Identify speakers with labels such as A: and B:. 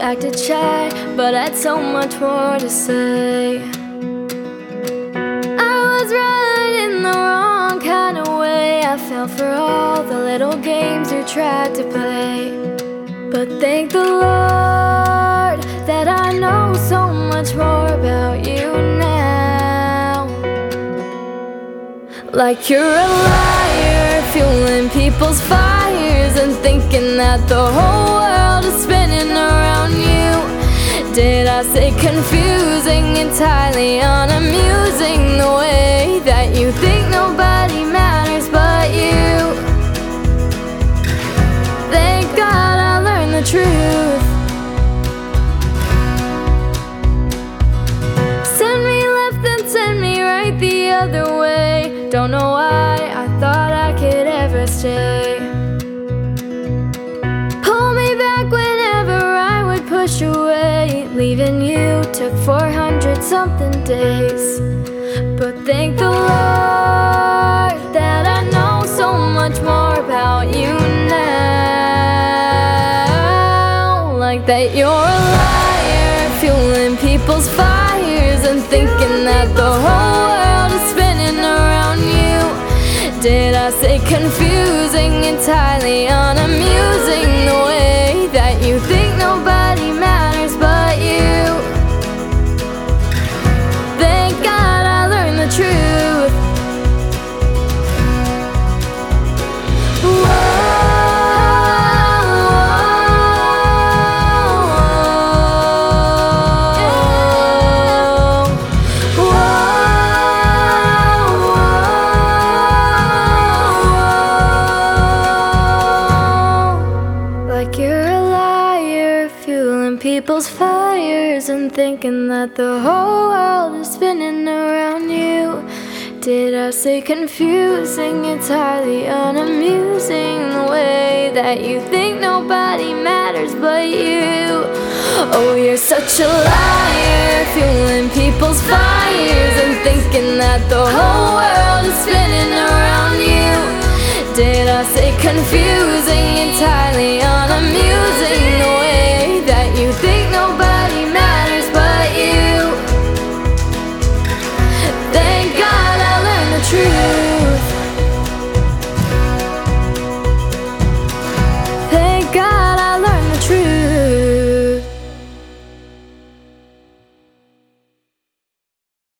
A: acted shy, but I had so much more to say. I was right in the wrong kind of way. I fell for all the little games you tried to play. But thank the Lord that I know so much more about you now. Like you're a liar, fueling people's fires and thinking that the whole world is spinning around you. Did I say confusing, entirely unamusing, the way that you think nobody matters but you? Thank God I learned the truth. Send me left and send me right the other way. Don't know why I thought I could ever stay. Pull me back whenever I would push away. Leaving you took 400 something days. But thank the Lord that I know so much more about you now. Like that you're a liar, fueling people's fires and thinking that the whole world is spinning around you. Did I say confusing, entirely unamusing, the way that you think nobody matters but you? Thank God I learned the truth. Like you're a liar, fueling people's fires and thinking that the whole world is spinning around you. Did I say confusing, entirely unamusing, the way that you think nobody matters but you? Oh, you're such a liar, fueling people's fires and thinking that the whole world is spinning